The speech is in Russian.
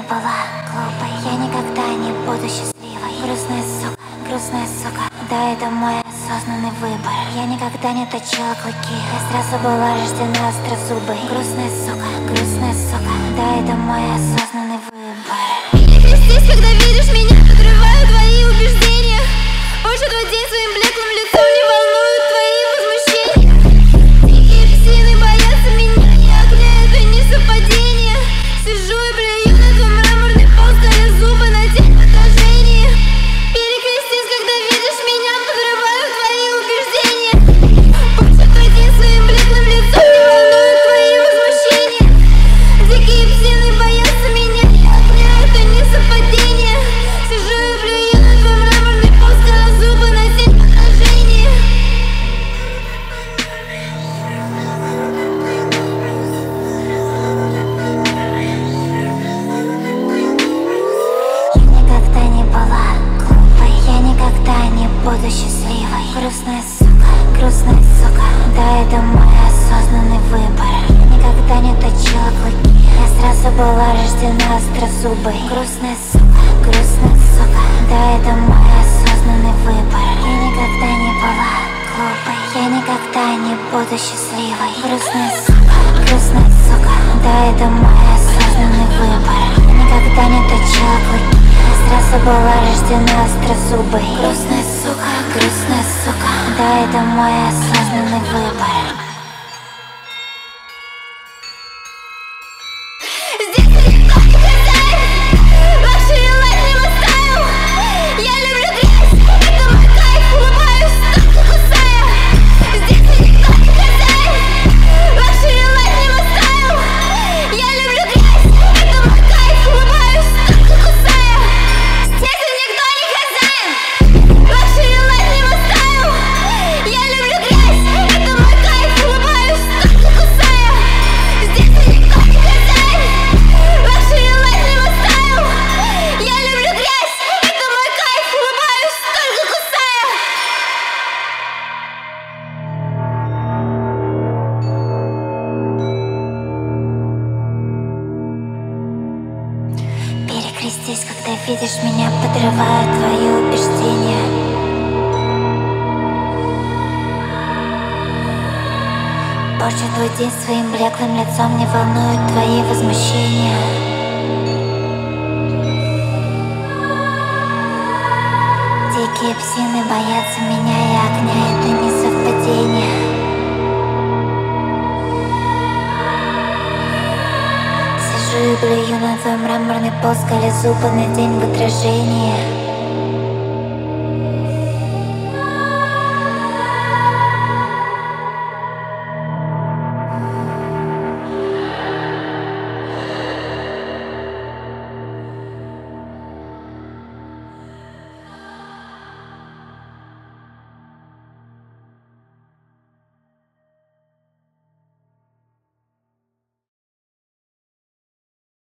была глупой, я никогда не буду счастливой. Грустная сука, да, это мой осознанный выбор. Я никогда не точила клыки, я сразу была рождена острозубой. Грустная сука, да, это мой осознанный выбор. Перекрестись, когда видишь меня, подрываю твои убеждения. Больше твой день своим блеклым лицом не волнуют твои возмущения. Дикие псины боятся меня, и огня это не совпадение. Сижу и плюю на твой мраморный пол, скаля зубы на тень в отражении. Перекрестись, когда видишь меня, подрываю твои убеждения. Больше твой день своим блеклым лицом не волнуют твои возмущения. Дикие псины боятся меня, и огня это не совпадение. Сижу и плюю на твой мраморный пол, скаля зубы на тень в отражении. Я никогда не была глупой, я никогда не буду счастливой. Грустная сука, да, это мой осознанный выбор. Я никогда не точила клыки, я сразу была рождена острозубой. Грустная сука, да, это мой осознанный выбор. Я никогда не была глупой, я никогда не буду счастливой. Грустная сука, да, это мой осознанный выбор. Я никогда не точила клыки, я сразу была рождена острозубой. Грустная сука, да, это мой осознанный выбор. Здесь никто не хозяин, luxury life не my style. Я люблю грязь, это мой кайф, улыбаюсь, только кусая. Здесь никто не хозяин, luxury life не my style. Я люблю грязь, это мой кайф, улыбаюсь, только кусая. Здесь никто не хозяин, luxury life не my style. Я люблю грязь, это мой кайф, улыбаюсь, только кусая. Здесь никто не хозяин, luxury life не my style. Я люблю грязь, это мой кайф, улыбаюсь, только кусая. Перекрестись, когда видишь меня, подрываю твои убеждения. Порчу твой день своим блеклым лицом, не волнуют твои возмущения. Дикие псины боятся меня, и огня это не совпадение. Сижу и блюю на твой мраморный пол, скаля зубы на день в отражении.